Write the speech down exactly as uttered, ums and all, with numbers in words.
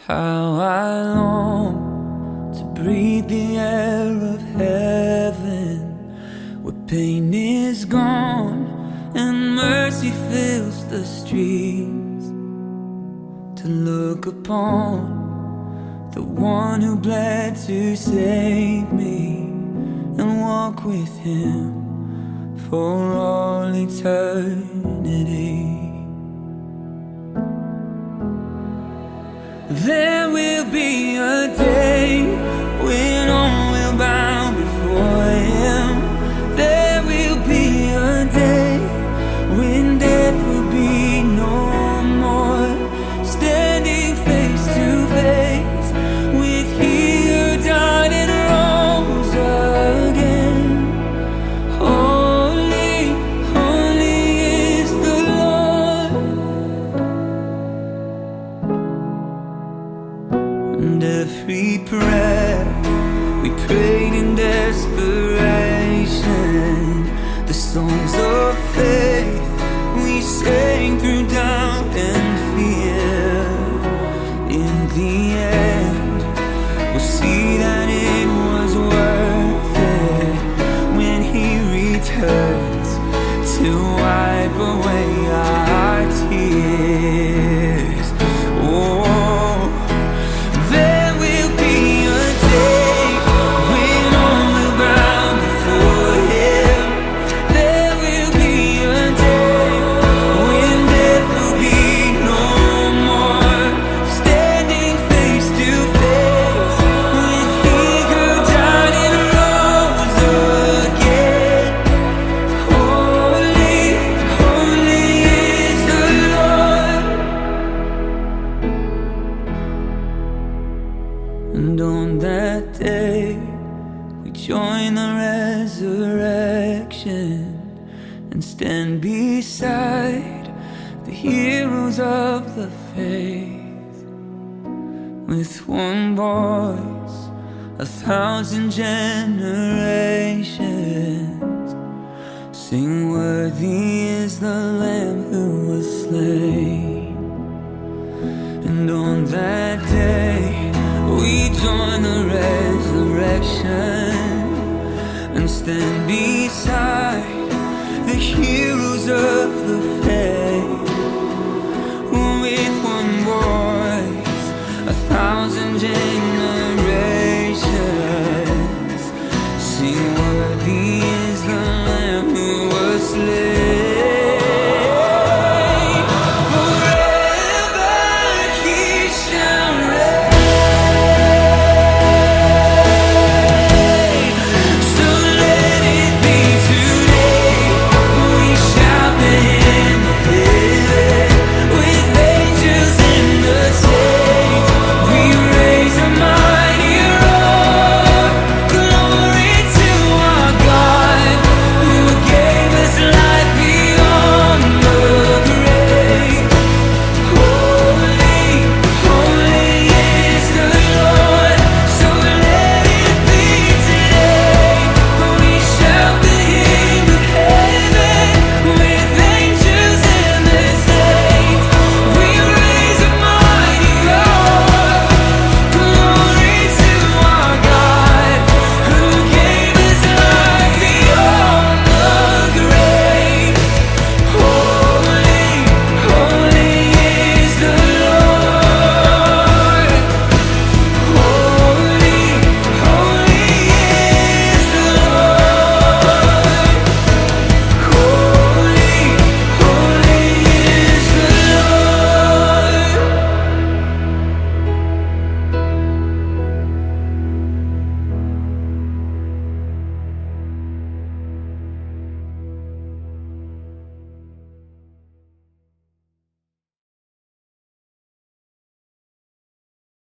How I long to breathe the air of heaven, where pain is gone and mercy fills the streets. To look upon the one who bled to save me and walk with him for all eternity. There will be a day when all will bow before him. There will be a day when death will be no more, standing face to face with he who died and rose again. Holy, holy is the Lord. And every prayer we prayed in desperation, the songs of faith we sang through doubt and fear, in the end we'll see that it was worth it when he returns to wipe away our tears. Oh, there will be a day when all will bow before him. There will be a day when death will be no more, standing face to face with he who died and rose again. Holy, holy is the Lord. And on that day we join the resurrection and stand beside the heroes of the faith. With one voice, a thousand generations sing, worthy is the Lamb who was slain. And on that day we join the resurrection and stand beside the heroes of the faith. With one voice, a thousand generations